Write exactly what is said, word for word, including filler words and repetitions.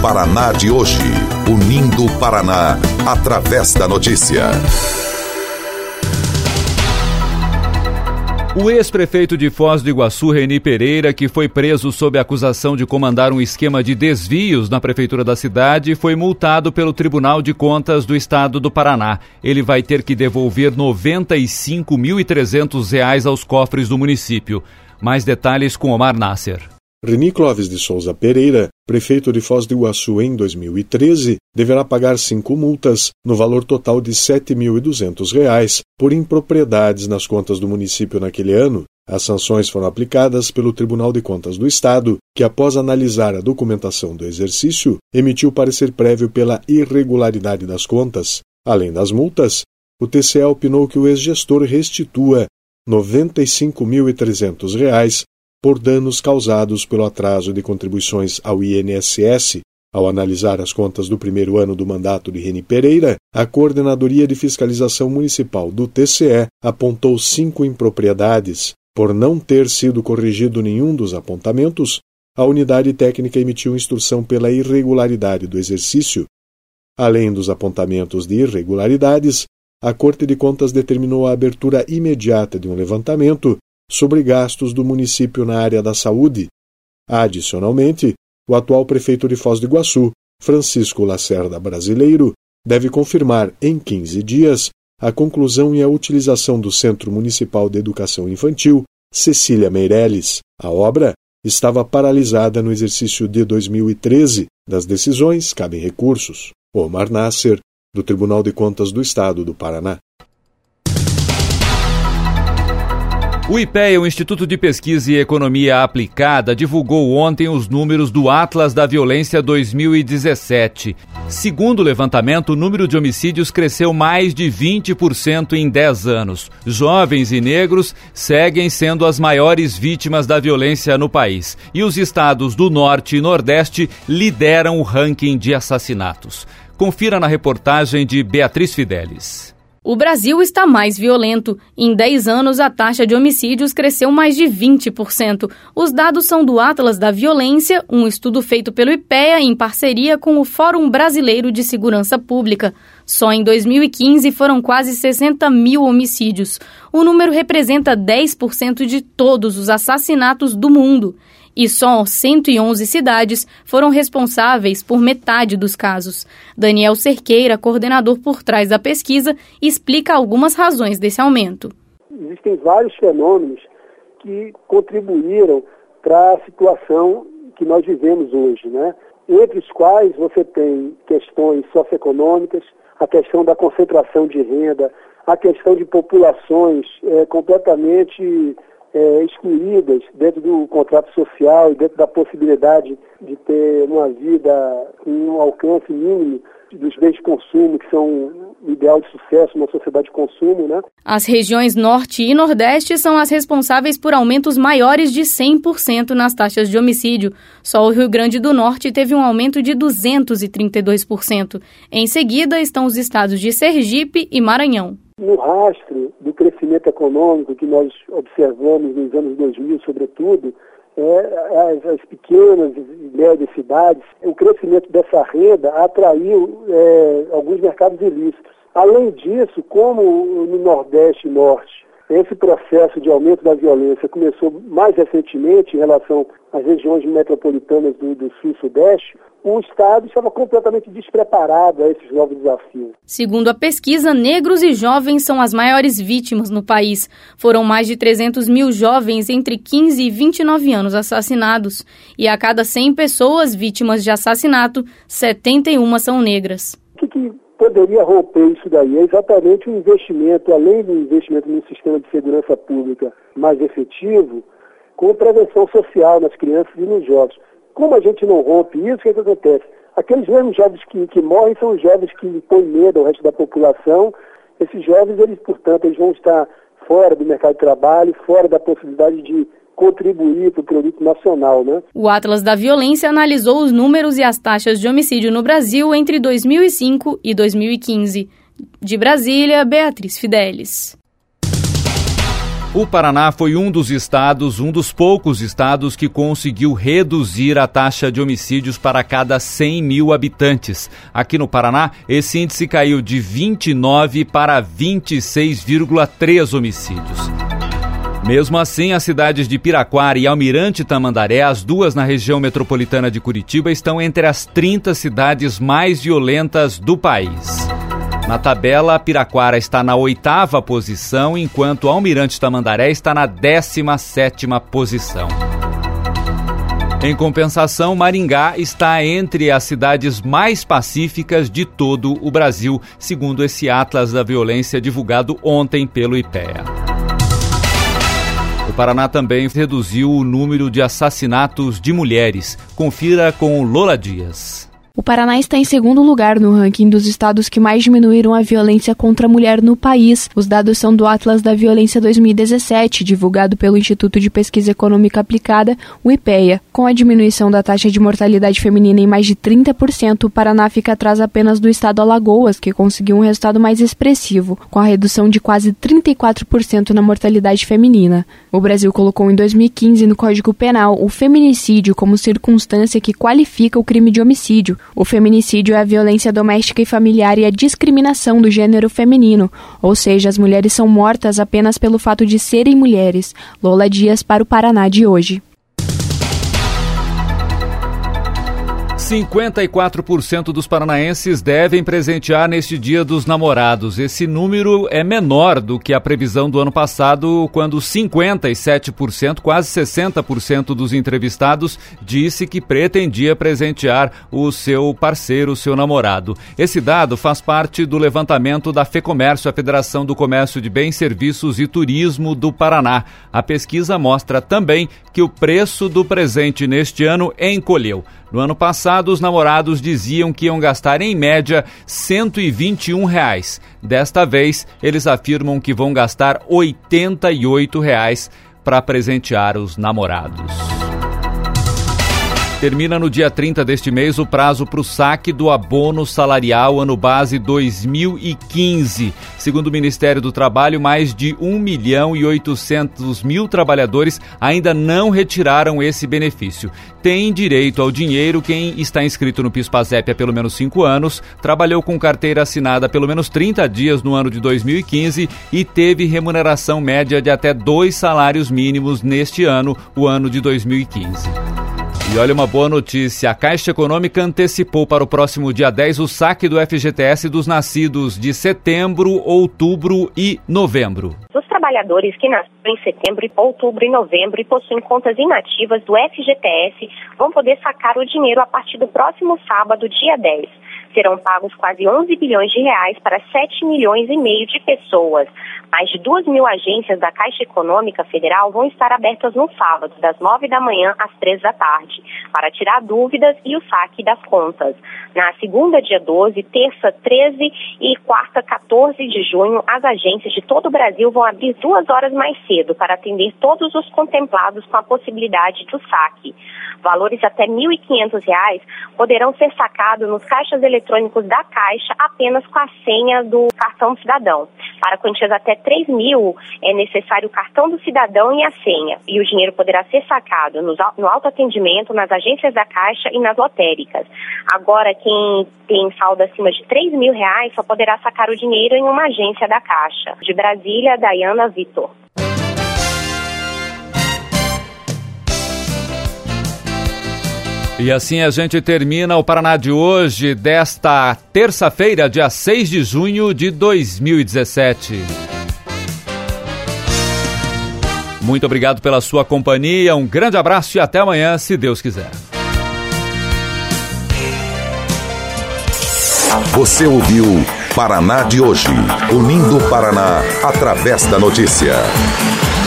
Paraná de hoje. Unindo o Paraná, através da notícia. O ex-prefeito de Foz do Iguaçu, Reni Pereira, que foi preso sob a acusação de comandar um esquema de desvios na prefeitura da cidade, foi multado pelo Tribunal de Contas do Estado do Paraná. Ele vai ter que devolver noventa e cinco mil e trezentos reais aos cofres do município. Mais detalhes com Omar Nasser. Reni Clóvis de Souza Pereira, prefeito de Foz do Iguaçu em dois mil e treze, deverá pagar cinco multas, no valor total de sete mil e duzentos reais, por impropriedades nas contas do município naquele ano. As sanções foram aplicadas pelo Tribunal de Contas do Estado, que, após analisar a documentação do exercício, emitiu parecer prévio pela irregularidade das contas. Além das multas, o T C E opinou que o ex-gestor restitua noventa e cinco mil e trezentos reais por danos causados pelo atraso de contribuições ao I N S S. Ao analisar as contas do primeiro ano do mandato de Reni Pereira, a Coordenadoria de Fiscalização Municipal do T C E apontou cinco impropriedades. Por não ter sido corrigido nenhum dos apontamentos, a unidade técnica emitiu instrução pela irregularidade do exercício. Além dos apontamentos de irregularidades, a Corte de Contas determinou a abertura imediata de um levantamento sobre gastos do município na área da saúde. Adicionalmente, o atual prefeito de Foz do Iguaçu, Francisco Lacerda Brasileiro, deve confirmar em quinze dias a conclusão e a utilização do Centro Municipal de Educação Infantil Cecília Meireles. A obra estava paralisada no exercício de dois mil e treze. Das decisões cabem recursos. Omar Nasser, do Tribunal de Contas do Estado do Paraná. O IPEA, o Instituto de Pesquisa e Economia Aplicada, divulgou ontem os números do Atlas da Violência dois mil e dezessete. Segundo o levantamento, o número de homicídios cresceu mais de vinte por cento em dez anos. Jovens e negros seguem sendo as maiores vítimas da violência no país. E os estados do Norte e Nordeste lideram o ranking de assassinatos. Confira na reportagem de Beatriz Fidelis. O Brasil está mais violento. Em dez anos, a taxa de homicídios cresceu mais de vinte por cento. Os dados são do Atlas da Violência, um estudo feito pelo IPEA em parceria com o Fórum Brasileiro de Segurança Pública. Só em dois mil e quinze foram quase sessenta mil homicídios. O número representa dez por cento de todos os assassinatos do mundo. E só cento e onze cidades foram responsáveis por metade dos casos. Daniel Cerqueira, coordenador por trás da pesquisa, explica algumas razões desse aumento. Existem vários fenômenos que contribuíram para a situação que nós vivemos hoje, né? Entre os quais você tem questões socioeconômicas, a questão da concentração de renda, a questão de populações é, completamente É, excluídas dentro do contrato social e dentro da possibilidade de ter uma vida com um alcance mínimo dos bens de consumo, que são o ideal de sucesso numa sociedade de consumo, né? As regiões Norte e Nordeste são as responsáveis por aumentos maiores de cem por cento nas taxas de homicídio. Só o Rio Grande do Norte teve um aumento de duzentos e trinta e dois por cento. Em seguida estão os estados de Sergipe e Maranhão. No rastro do crescimento econômico que nós observamos nos anos dois mil, sobretudo, é, as, as pequenas e médias cidades, o crescimento dessa renda atraiu é, alguns mercados ilícitos. Além disso, como no Nordeste e Norte, esse processo de aumento da violência começou mais recentemente em relação às regiões metropolitanas do, do Sul e Sudeste, o Estado estava completamente despreparado a esses novos desafios. Segundo a pesquisa, negros e jovens são as maiores vítimas no país. Foram mais de trezentos mil jovens entre quinze e vinte e nove anos assassinados. E a cada cem pessoas vítimas de assassinato, setenta e uma são negras. O que, que poderia romper isso daí? É exatamente um investimento, além do investimento num sistema de segurança pública mais efetivo, com prevenção social nas crianças e nos jovens. Como a gente não rompe isso, o que, é que acontece? Aqueles mesmos jovens que, que morrem são os jovens que impõem medo ao resto da população. Esses jovens, eles, portanto, eles vão estar fora do mercado de trabalho, fora da possibilidade de contribuir para o produto nacional, né? O Atlas da Violência analisou os números e as taxas de homicídio no Brasil entre dois mil e cinco e dois mil e quinze. De Brasília, Beatriz Fidelis. O Paraná foi um dos estados, um dos poucos estados que conseguiu reduzir a taxa de homicídios para cada cem mil habitantes. Aqui no Paraná, esse índice caiu de vinte e nove para vinte e seis vírgula três homicídios. Mesmo assim, as cidades de Piraquara e Almirante Tamandaré, as duas na região metropolitana de Curitiba, estão entre as trinta cidades mais violentas do país. Na tabela, Piraquara está na oitava posição, enquanto Almirante Tamandaré está na décima sétima posição. Em compensação, Maringá está entre as cidades mais pacíficas de todo o Brasil, segundo esse Atlas da Violência divulgado ontem pelo IPEA. O Paraná também reduziu o número de assassinatos de mulheres. Confira com Lola Dias. O Paraná está em segundo lugar no ranking dos estados que mais diminuíram a violência contra a mulher no país. Os dados são do Atlas da Violência dois mil e dezessete, divulgado pelo Instituto de Pesquisa Econômica Aplicada, o IPEA. Com a diminuição da taxa de mortalidade feminina em mais de trinta por cento, o Paraná fica atrás apenas do estado Alagoas, que conseguiu um resultado mais expressivo, com a redução de quase trinta e quatro por cento na mortalidade feminina. O Brasil colocou em dois mil e quinze no Código Penal o feminicídio como circunstância que qualifica o crime de homicídio. O feminicídio é a violência doméstica e familiar e a discriminação do gênero feminino, ou seja, as mulheres são mortas apenas pelo fato de serem mulheres. Lola Dias para o Paraná de hoje. cinquenta e quatro por cento dos paranaenses devem presentear neste Dia dos Namorados. Esse número é menor do que a previsão do ano passado, quando cinquenta e sete por cento, quase sessenta por cento dos entrevistados disse que pretendia presentear o seu parceiro, o seu namorado. Esse dado faz parte do levantamento da FEComércio, a Federação do Comércio de Bens, Serviços e Turismo do Paraná. A pesquisa mostra também que o preço do presente neste ano encolheu. No ano passado, os namorados diziam que iam gastar, em média, cento e vinte e um reais. Desta vez, eles afirmam que vão gastar oitenta e oito reais para presentear os namorados. Termina no dia trinta deste mês o prazo para o saque do abono salarial ano base dois mil e quinze. Segundo o Ministério do Trabalho, mais de um milhão e oitocentos mil trabalhadores ainda não retiraram esse benefício. Tem direito ao dinheiro quem está inscrito no PIS/PASEP há pelo menos cinco anos, trabalhou com carteira assinada há pelo menos trinta dias no ano de dois mil e quinze e teve remuneração média de até dois salários mínimos neste ano, o ano de dois mil e quinze. E olha uma boa notícia, a Caixa Econômica antecipou para o próximo dia dez o saque do F G T S dos nascidos de setembro, outubro e novembro. Os trabalhadores que nasceram em setembro, outubro e novembro e possuem contas inativas do F G T S vão poder sacar o dinheiro a partir do próximo sábado, dia dez. Serão pagos quase onze bilhões de reais para sete milhões e meio de pessoas. Mais de duas mil agências da Caixa Econômica Federal vão estar abertas no sábado, das nove da manhã às três da tarde, para tirar dúvidas e o saque das contas. Na segunda, dia doze, terça, treze e quarta, quatorze de junho, as agências de todo o Brasil vão abrir duas horas mais cedo para atender todos os contemplados com a possibilidade do saque. Valores até mil e quinhentos reais poderão ser sacados nos caixas eletrônicos da Caixa apenas com a senha do cartão cidadão. Para quantias até três mil, é necessário o cartão do cidadão e a senha. E o dinheiro poderá ser sacado no, no autoatendimento, nas agências da Caixa e nas lotéricas. Agora, quem tem saldo acima de três mil reais só poderá sacar o dinheiro em uma agência da Caixa. De Brasília, Dayana Vitor. E assim a gente termina o Paraná de hoje, desta terça-feira, dia seis de junho de dois mil e dezessete. Muito obrigado pela sua companhia, um grande abraço e até amanhã, se Deus quiser. Você ouviu Paraná de hoje, unindo o Paraná através da notícia.